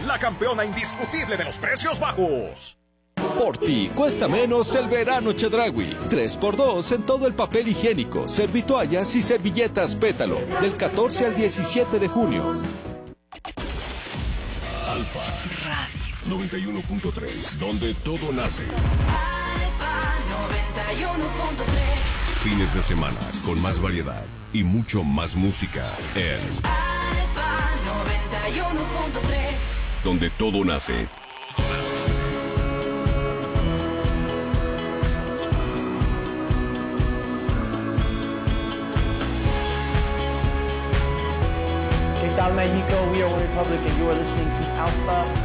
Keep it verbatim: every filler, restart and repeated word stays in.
la campeona indiscutible de los precios bajos. Por ti cuesta menos el verano Chedraui. tres por dos en todo el papel higiénico, servitoallas y servilletas Pétalo. Del catorce al diecisiete de junio. Alfa Radio noventa y uno punto tres, donde todo nace. Alfa noventa y uno punto tres. Fines de semana con más variedad y mucho más música en Alfa noventa y uno punto tres. Donde todo nace. ¿Qué tal, México? We are One Republic and you are listening to Alpha